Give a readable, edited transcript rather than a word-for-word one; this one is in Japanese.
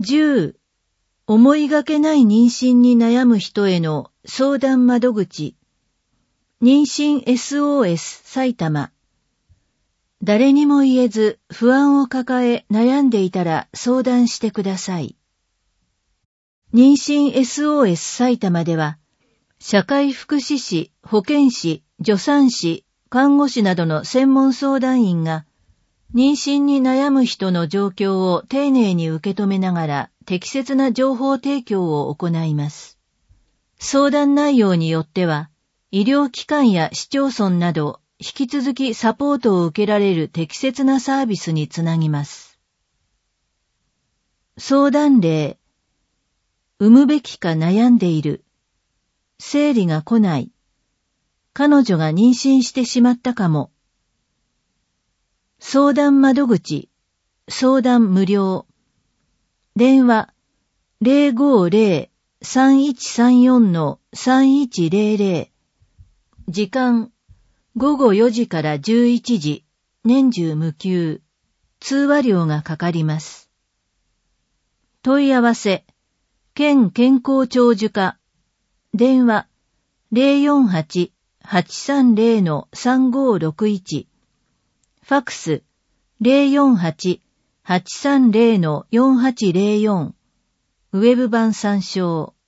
10、思いがけない妊娠に悩む人への相談窓口。妊娠 SOS 埼玉。誰にも言えず不安を抱え悩んでいたら相談してください。妊娠 SOS 埼玉では、社会福祉士、保健師、助産師、看護師などの専門相談員が、妊娠に悩む人の状況を丁寧に受け止めながら適切な情報提供を行います。相談内容によっては、医療機関や市町村など引き続きサポートを受けられる適切なサービスにつなぎます。相談例。産むべきか悩んでいる。生理が来ない。彼女が妊娠してしまったかも。相談窓口。相談無料。電話 050-3134-3100。時間午後4時から11時。年中無休。通話料がかかります。問い合わせ。県健康長寿課。電話 048-830-3561。ファックス 048-830-4804。ウェブ版参照。